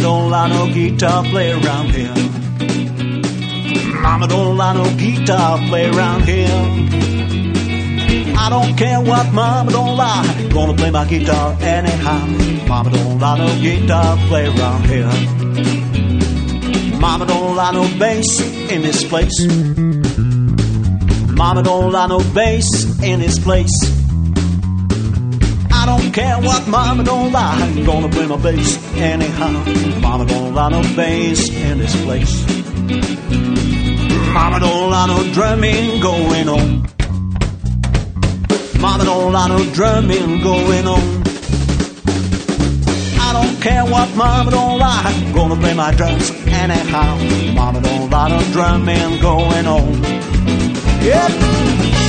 don't allow no guitar play around here. Mama don't allow no guitar play around here. I don't care what mama don't allow, gonna play my guitar anyhow. Mama don't allow no guitar play around here. Mama don't allow no bass in this place. Mama don't allow no bass in this place. I don't care what mama don't allow, I'm gonna play my bass anyhow. Mama don't allow no bass in this place. Mama don't allow no drumming going on. Mama don't allow no drumming going on. I don't care what mama don't allow, I'm gonna play my drums anyhow. Mama don't allow no drumming going on. Yeah.